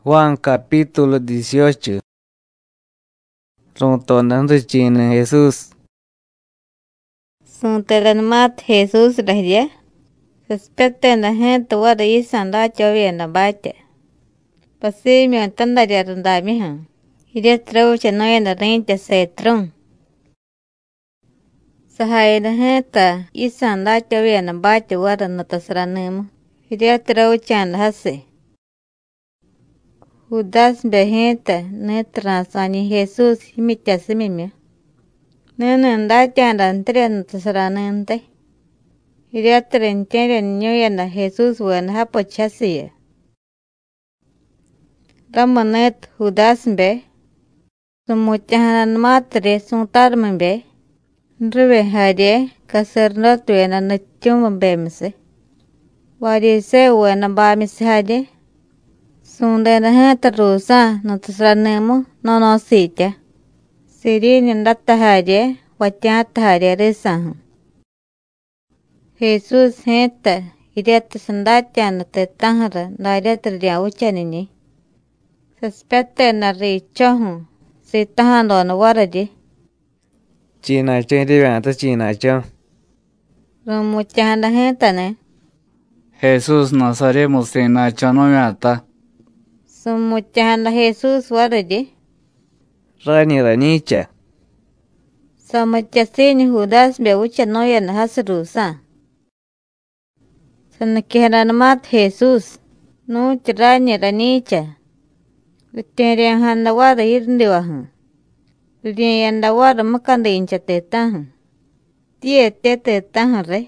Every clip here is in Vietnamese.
Juan capítulo 18. Rontonando china Jesús. Suntelan mat Jesús rahya. Respeten la gente wada isan da chovia na bate. Pasi mi antanda ya runda mi han. Ide trau chanoya na rente se tron. Sahaya na gente isan da chovia na bate wada na tasranemu. Ide trau chan hase. Judas behente ne transani Jesús imita semimia. Nene nda chanda entre na tasranente. Ide trentere nyoya na Jesús wana hapo chasiya. Ramanet Judas be. Sumuchahanan matre suntarmen be. Nrube hade kasernot wena na chumban bemse. Wadi se wena bamis hade. Sundena hata rusa no tasranemo no sitya. Sirini ndata hade wachata hade resahan. Jesús heta idiata sandacha na te tahara na idiata ria uchanini. Saspete na richohun si tahando na waradi. China chen rivanta china chen. Rumuchanda heta ne. Jesús Nazaremo sina chanoyata. Sumuchanda Jesús waradi. Rani ranicha. Samachasini Judas be uchanoya na hasrusa. Sanakiharan mat Jesús. No chirani ranicha. Luterian handa wada irndiwahan. Luterian wada makanda incha tetahan. Tie tetahan re.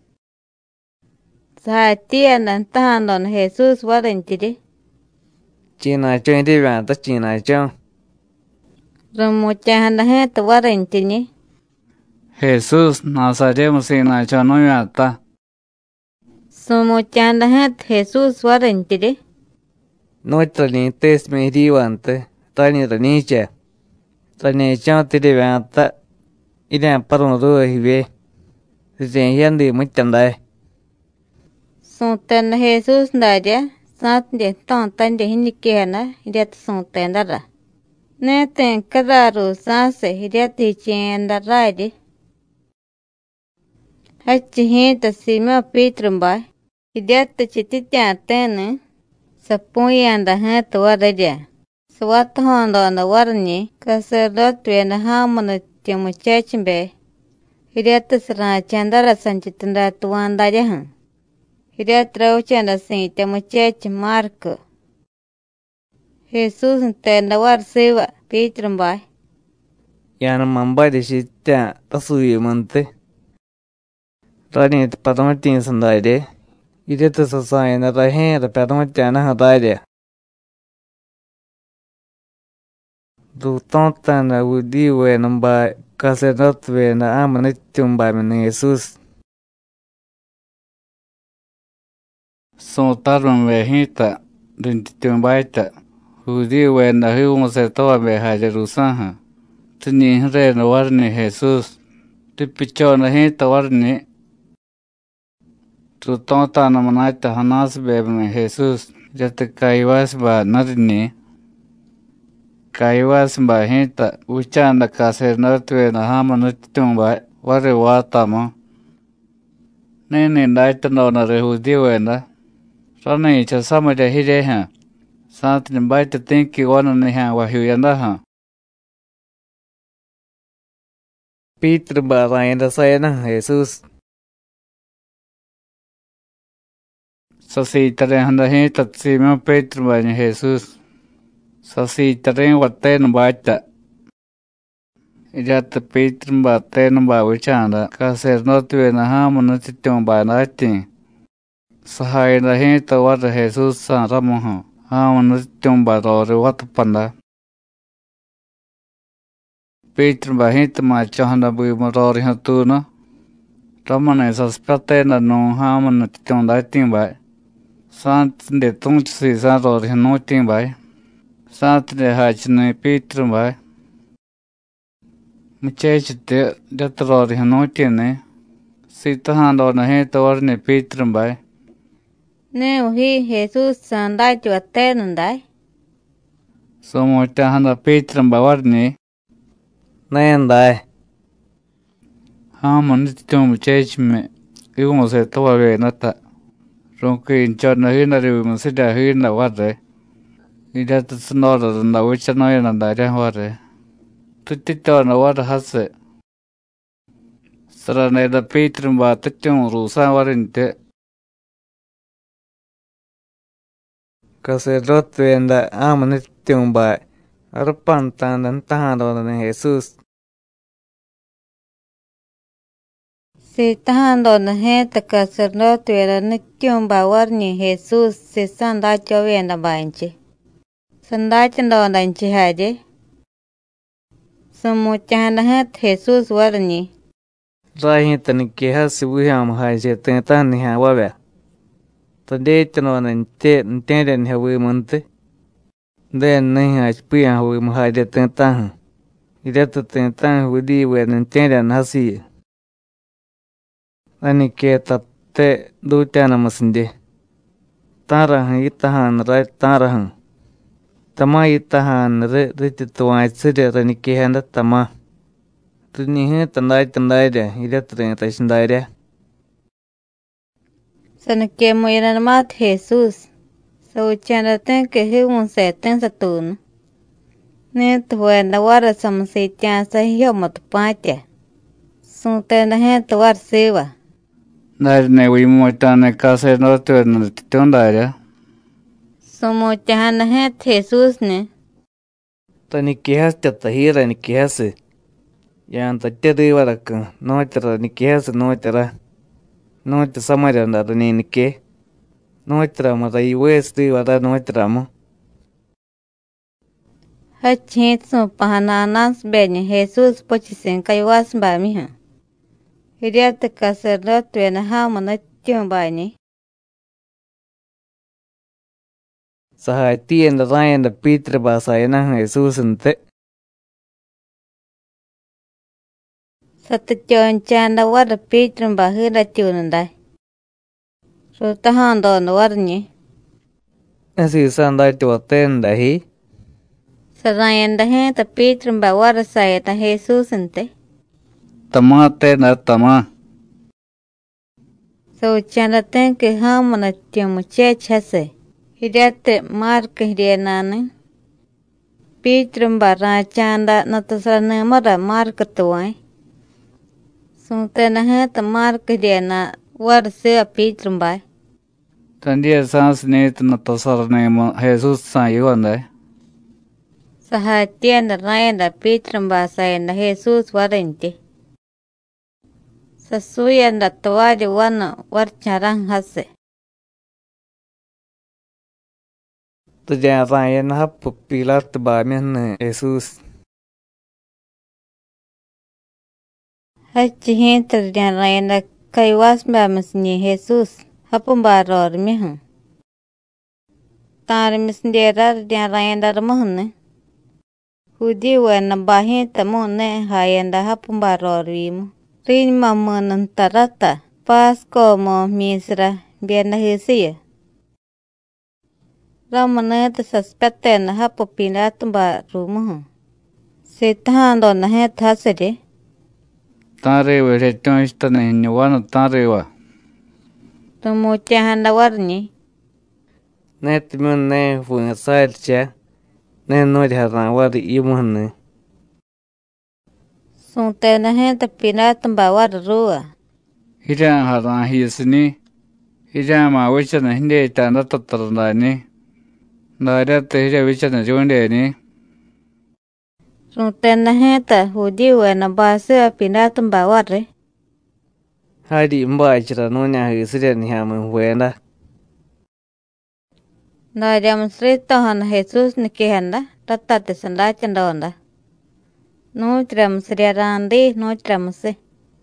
Saha tie nantahan don Jesús wada inchiri. China chen rivanta china chen. Rumuchahanda heta wada inchini. Jesús Nazaremo sina chanoyata. Sumuchahanda heta Jesús wada inchiri. Nuestra lintes me rivanta. Rani ranicha. Rani chen te rivanta. Idan paron ruwa hive. Ren yandi muchandai. Suntan Jesús ndaria. Sant de tontan de hinikihana. Idiata suntan dara. Neten kadaru sanse idiata hichienda raidi. Hachi hinta sima pitrumbai. Idiata chititian tene. Sapuyanda henta waradia. Swata hondo na warni. Kaserdot wena hamana tiamuchachimbe. Idiata sarana chandara sanchitanda tuanda jahan. Idiata rauchanda sin tiamuchach Marco. Jesús entenda war seva pitrumbai. Yana mamba de shita tasuye mante. Rani padamatin sandaide. Idiata sasaya na rahen ra padamatina hadaide. Du tonta na udi we namba kasenot we na amanitumba mene Jesús. Sontarmen vejita. Rintitumbaita. Judío wena hiumo se toa beha Jerusalén. Tini re no warni Jesús. Tipicho na hita warni. Tu tonta na manaita hanas bebe Jesús. Jate kaiwas ba narini. Kaiwas ba hita. Uchanda kaser nartwe na hama nutitumba. Wari watama. Nini naita no na re judío wena. Rana icha samaja hireha. Santin baita tinki wana niha wahyuyandaha. Peter ba rayanda sayana Jesús. Sasitare handa hita tsima Petro ba ni Jesús. Sasitare watena baita. Ijata Petro ba tena ba wichanda. Kaser notwe na hamu nutitum ba nati. Sahaya na hita wata Jesús san ramoha. Hamu nutitum ba rori watapanda. Petro ba hita ma chahanda bui marori hatuna. Ramane saspatena no hamu nutitum daitim ba. Sant de tungsi san rori hanutim ba. Sant de hachne Petro ba. Muchachite jatrori hanutine. Sitahando na hita warne Petro ba. Ne uhi Jesús sandai chuatenundai. Somo tahanda Petran bawarni. Nên đây, Hama nittum chechme. Iumo se toa ve nata. Ronkin chana hina riu sida hina warre. Ida tsnora na wichanoya na dare warre. Tutito na warre hase. Sarane da Petran ba tuttum rusa warinte. caserote da amanitium ba, arpantan dan tahando de Jesús. Si tahando na heta sacerdote era nityum ba warni Jesus si sanda chovenda banchi. Sanda chando danchi haje. Sumu chanda het Jesus warni. Rahi tan ke hasibuham haje tan ni ha wabe. Tade tano nan te den hawi monte. Den nahi ha spiya hawi haje tan. Ida tan wudi we nan den hasi. Ani ke tatte dutana masinde. Tarahan itahan rai tarahan. Tama itahan tuai sida rani ke handa tama. Tuni he tandai de ida tasindai de. Sana ke mo iran mat Jesus. So chanda ten ke he un se ten satun. Ne tuenda wara samse chan sa hiyo mat patia. Sun tenda he tuar seva. Nari ne wimo tane kase no tu na tondare. Sumu chanda he Jesus ne. Tani ke has tahira ni ke has. Yan tatte warakan no tara ni ke has no tara. No te samara na ni ke. No tara ma dai west wara no tara mo. Hachit su pahananas benye Jesus pochisen kaywas ba mi ha. Hiriat sacerdote na hama na tyum ba ni. Saha tienda rayan da Peter ba sayana Jesús ente. Satachon chanda wada Peter ba hira chunandai. So tahando no warni. Asi sandai tu atenda hi. Sarayan da he ta Peter ba wada sayata Jesus ente. Tamate na tama. So chanda ten ke hama na tyum chese. Hiriate mark hirianane. Peter ba ra chanda na tasarane mara mark tuai. So tena he ta mark hiriana wada se a Peter ba. Tandia sans ne na tasar ne mo Jesus sa yuande. Saha tienda rayanda Peter ba sayanda Jesus warente. Sasuyanda tawari wana warcharang hase. Tuja rayan hap Pilat ba men Jesús. Hachi hinter dian rayanda kaywas ba masni Jesus. Hapun ba ror mihan. Tar misnderar dian rayanda ramahne. Hudi wana bahin tamune hayanda hapun ba ror wimu. Rin mamunan tarata. Pasko mo misra biana hisiya. Ramana ta saspete na hapo Pilato ba rumuhu. Sitahando na he tasede. Tare we reton ista ne nywana tare wa. Tumu chahanda warni. Net mun ne fun sailcha. Ne no de haran wari imun. Sunte na he ta Pilato ba war ruwa. Hira haran hiesni. Hira ma wicha na hinde ta na tatarna ni. Nara te hira wicha na jonde ni. Sunte na he ta hudi wana ba se Pilato ba warre. Hadi mba chira no nya hisire ni hamun wenda. Na demonstrito han Jesus ni kehanda. Tata te sanda chandonda. No tramsri randi no tramse.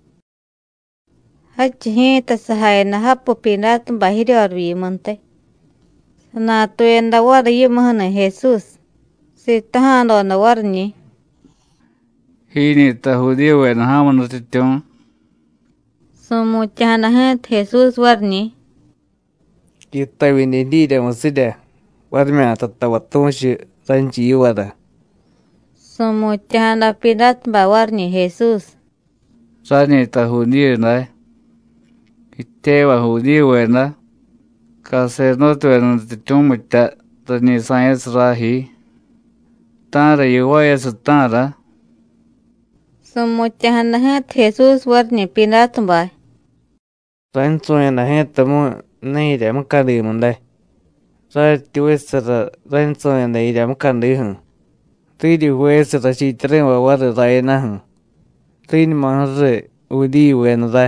Hachi hinta sahaya na hapo Pilato ba hiri arwi monte. Na tuenda war yimahana Jesus. Si tahando na warni. Hini ta hudio we na hamano tition. Sumu chana het Jesus warni. Kita wini di de masida. Warmi atata watonshi ranchi wada. Sumuchanda Pilato bawarni Jesús. Rani ta judío na. Itewa judío na. Sacerdote na titumita tani science rahi. Tara yuwaya sutara. Sumuchanda het Jesús warni Pilato ba. Rancho na het mo nei de makadi mundai. Ra tuesra rancho na ida makandi hun. Tiri huesra si trenwa wada daina hun. Tini mahre udi wen dai.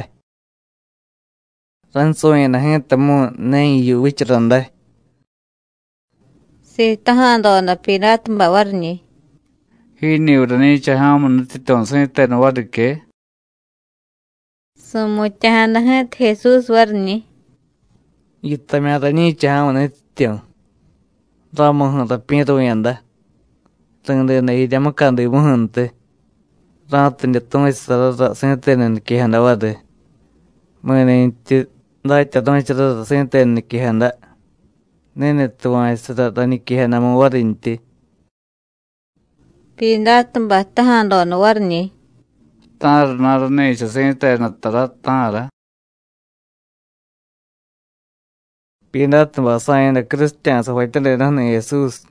Rancho na het mo nei yu wichrandai. Si tahando na Pilato ba warni. Hini urani chahamun titon sente na wadike. Sumuchanda het Jesús warni. Itamada ni chahamun titon. Ramo da pinto yanda. Tengde na ida makandi muhunte. Ratin de ton isara sente na kihanda wade. Mene ti daita don isara sente na kihanda. Nene tuwa isara dani kihanda mo warinti. Pilato ba tahando na warni. Tar narane cha sente na tara tara. Pilato ba sayana Cristian sa waitale na Jesus.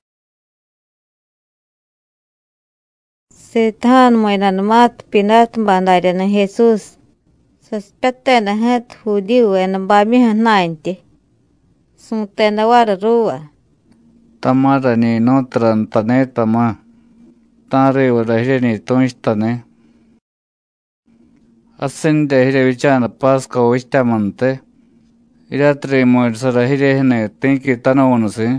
Si tahan mo na mat Pilato ba na Jesús. Suspecte na het judío na bami hanainti. Sumte na wara ruwa. Tamara ni notran tane tama. Tare wala ni tonistane. Ascende hire vichana Pasco vistamante. Iratre moir sara hire hene tenki tanonuse.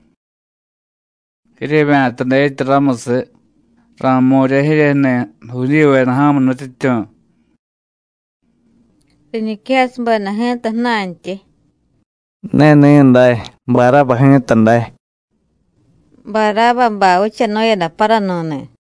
Hire vantane tramose. Ramore hire hene judío en ham notityon. Rinikias ba na het hanainti. Nene ndai. Bara bahin tandai. Baraba ba ucha no yana para none.